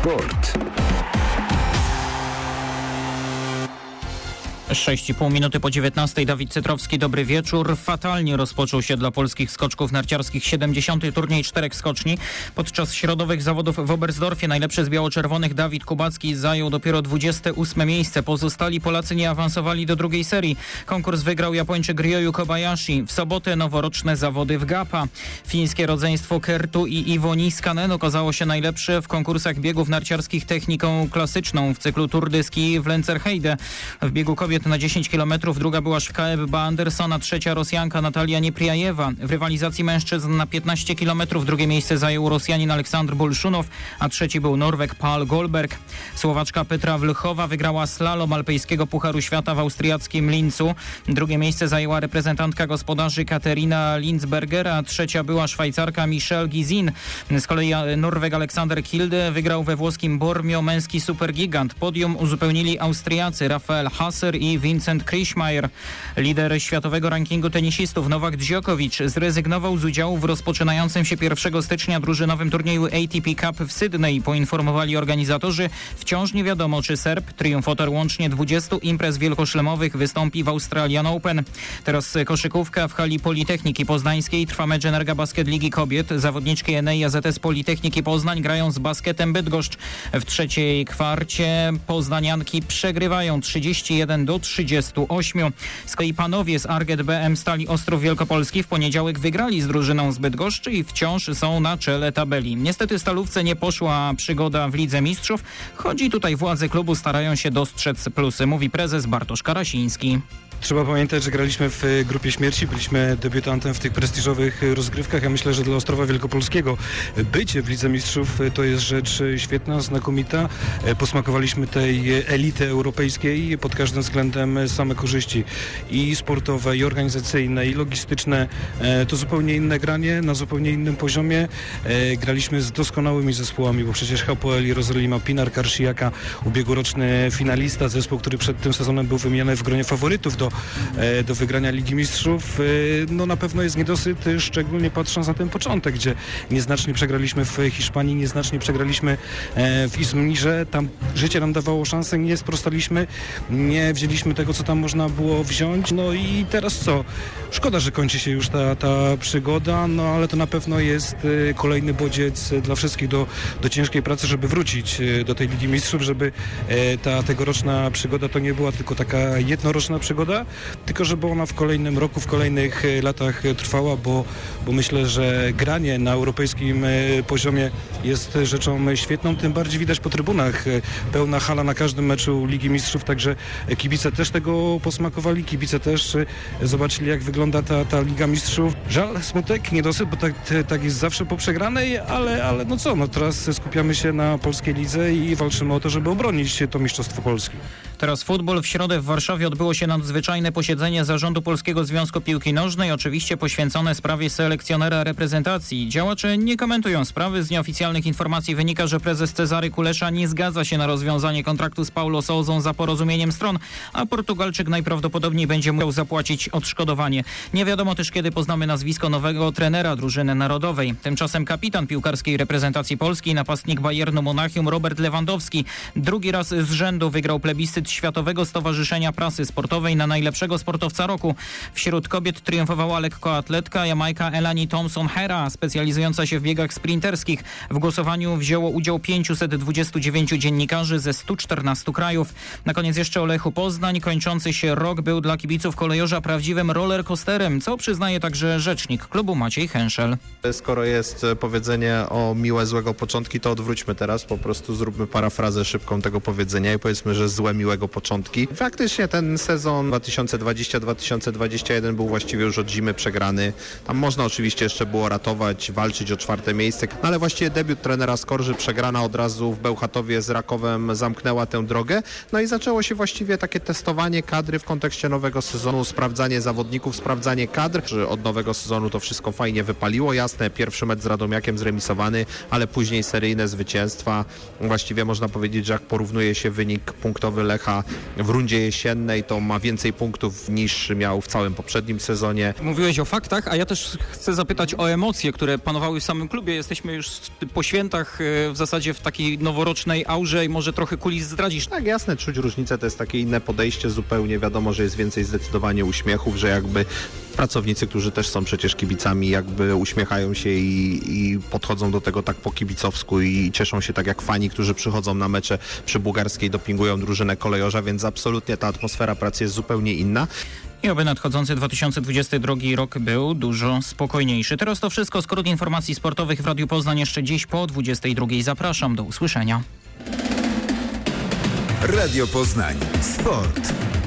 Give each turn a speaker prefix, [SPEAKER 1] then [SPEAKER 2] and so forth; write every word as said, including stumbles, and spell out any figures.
[SPEAKER 1] Sport.
[SPEAKER 2] sześć i pół minuty po dziewiętnastej. Dawid Cytrowski, dobry wieczór. Fatalnie rozpoczął się dla polskich skoczków narciarskich siedemdziesiąty turniej czterech skoczni. Podczas środowych zawodów w Oberstdorfie najlepszy z biało-czerwonych Dawid Kubacki zajął dopiero dwudzieste ósme miejsce. Pozostali Polacy nie awansowali do drugiej serii. Konkurs wygrał Japończyk Ryoyu Kobayashi. W sobotę noworoczne zawody w Gapa. Fińskie rodzeństwo Kertu i Iwo Niskanen okazało się najlepsze w konkursach biegów narciarskich techniką klasyczną w cyklu Tour de Ski w Lenzerheide. W biegu kobiet na dziesięć kilometrów druga była Szwedka Ebba Andersson, a trzecia Rosjanka Natalia Niepriajewa. W rywalizacji mężczyzn na piętnaście kilometrów drugie miejsce zajął Rosjanin Aleksandr Bolszunow, a trzeci był Norweg Paul Goldberg. Słowaczka Petra Wlchowa wygrała slalom alpejskiego Pucharu Świata w austriackim Linzu. Drugie miejsce zajęła reprezentantka gospodarzy Katerina Lindsberger, a trzecia była Szwajcarka Michelle Gizin. Z kolei Norweg Aleksander Kilde wygrał we włoskim Bormio męski supergigant. Podium uzupełnili Austriacy Rafael Hasser i Vincent Krischmeier. Lider światowego rankingu tenisistów Nowak Djokovic zrezygnował z udziału w rozpoczynającym się pierwszego stycznia drużynowym turnieju A T P Cup w Sydney. Poinformowali organizatorzy. Wciąż nie wiadomo, czy Serb, triumfator łącznie dwudziestu imprez wielkoszlemowych, wystąpi w Australian Open. Teraz koszykówka w hali Politechniki Poznańskiej. Trwa mecz Energa Basket Ligi Kobiet. Zawodniczki Enei A Z S Politechniki Poznań grają z Basketem Bydgoszcz. W trzeciej kwarcie poznanianki przegrywają trzydzieści jeden do trzydziestu ośmiu. Z kolei panowie z Arget B M Stali Ostrów Wielkopolski w poniedziałek wygrali z drużyną z Bydgoszczy i wciąż są na czele tabeli. Niestety Stalówce nie poszła przygoda w Lidze Mistrzów. Chodzi tutaj władze klubu starają się dostrzec plusy, mówi prezes Bartosz Karasiński.
[SPEAKER 3] Trzeba pamiętać, że graliśmy w grupie śmierci, byliśmy debiutantem w tych prestiżowych rozgrywkach. Ja myślę, że dla Ostrowa Wielkopolskiego bycie w Lidze Mistrzów to jest rzecz świetna, znakomita. Posmakowaliśmy tej elity europejskiej pod każdym względem, same korzyści i sportowe, i organizacyjne, i logistyczne. To zupełnie inne granie, na zupełnie innym poziomie. Graliśmy z doskonałymi zespołami, bo przecież Hapoel Jerozolima, Pinar Karszijaka, ubiegłoroczny finalista, zespół, który przed tym sezonem był wymieniany w gronie faworytów do do wygrania Ligi Mistrzów. No na pewno jest niedosyt, szczególnie patrząc na ten początek, gdzie nieznacznie przegraliśmy w Hiszpanii, nieznacznie przegraliśmy w Izmirze. Tam życie nam dawało szansę, nie sprostaliśmy, nie wzięliśmy tego, co tam można było wziąć. No i teraz co? Szkoda, że kończy się już ta, ta przygoda, no ale to na pewno jest kolejny bodziec dla wszystkich do, do ciężkiej pracy, żeby wrócić do tej Ligi Mistrzów, żeby ta tegoroczna przygoda to nie była tylko taka jednoroczna przygoda, tylko żeby ona w kolejnym roku, w kolejnych latach trwała, bo, bo myślę, że granie na europejskim poziomie jest rzeczą świetną, tym bardziej widać po trybunach. Pełna hala na każdym meczu Ligi Mistrzów, także kibice też tego posmakowali, kibice też zobaczyli, jak wygląda ta, ta Liga Mistrzów. Żal, smutek, niedosyt, bo tak, tak jest zawsze po przegranej, ale, ale no co, no teraz skupiamy się na polskiej lidze i walczymy o to, żeby obronić to mistrzostwo Polski.
[SPEAKER 2] Teraz futbol. W środę w Warszawie odbyło się nadzwyczajne posiedzenie Zarządu Polskiego Związku Piłki Nożnej, oczywiście poświęcone sprawie selekcjonera reprezentacji. Działacze nie komentują sprawy. Z nieoficjalnych informacji wynika, że prezes Cezary Kulesza nie zgadza się na rozwiązanie kontraktu z Paulo Souzą za porozumieniem stron, a Portugalczyk najprawdopodobniej będzie musiał zapłacić odszkodowanie. Nie wiadomo też, kiedy poznamy nazwisko nowego trenera drużyny narodowej. Tymczasem kapitan piłkarskiej reprezentacji Polski, napastnik Bayernu Monachium Robert Lewandowski drugi raz z rzędu wygrał plebiscyt Światowego Stowarzyszenia Prasy Sportowej na najlepszego sportowca roku. Wśród kobiet triumfowała lekkoatletka Jamajka Elani Thompson-Hera, specjalizująca się w biegach sprinterskich. W głosowaniu wzięło udział pięćset dwudziestu dziewięciu dziennikarzy ze stu czternastu krajów. Na koniec jeszcze o Lechu Poznań. Kończący się rok był dla kibiców kolejorza prawdziwym rollercoasterem, co przyznaje także rzecznik klubu Maciej Henszel.
[SPEAKER 4] Skoro jest powiedzenie o miłe, złego początki, to odwróćmy teraz, po prostu zróbmy parafrazę szybką tego powiedzenia i powiedzmy, że złe, miłego początki. Faktycznie ten sezon dwa tysiące dwudziesty dwa tysiące dwudziesty jeden był właściwie już od zimy przegrany. Tam można oczywiście jeszcze było ratować, walczyć o czwarte miejsce, no ale właściwie debiut trenera Skorży, przegrana od razu w Bełchatowie z Rakowem zamknęła tę drogę. No i zaczęło się właściwie takie testowanie kadry w kontekście nowego sezonu, sprawdzanie zawodników, sprawdzanie kadr. Od nowego sezonu to wszystko fajnie wypaliło. Jasne, pierwszy mecz z Radomiakiem zremisowany, ale później seryjne zwycięstwa. Właściwie można powiedzieć, że jak porównuje się wynik punktowy Lecha Lech w rundzie jesiennej, to ma więcej punktów niż miał w całym poprzednim sezonie.
[SPEAKER 2] Mówiłeś o faktach, a ja też chcę zapytać o emocje, które panowały w samym klubie. Jesteśmy już po świętach, w zasadzie w takiej noworocznej aurze i może trochę kulis zdradzisz.
[SPEAKER 4] Tak, jasne, czuć różnicę, to jest takie inne podejście zupełnie. Wiadomo, że jest więcej zdecydowanie uśmiechów, że jakby pracownicy, którzy też są przecież kibicami, jakby uśmiechają się i, i podchodzą do tego tak po kibicowsku i cieszą się tak jak fani, którzy przychodzą na mecze przy Bułgarskiej, dopingują drużynę kolejorza, więc absolutnie ta atmosfera pracy jest zupełnie inna.
[SPEAKER 2] I oby nadchodzący dwa tysiące dwudziesty drugi rok był dużo spokojniejszy. Teraz to wszystko. Skrót informacji sportowych w Radiu Poznań jeszcze dziś po dwudziestej drugiej. Zapraszam, do usłyszenia.
[SPEAKER 1] Radio Poznań. Sport.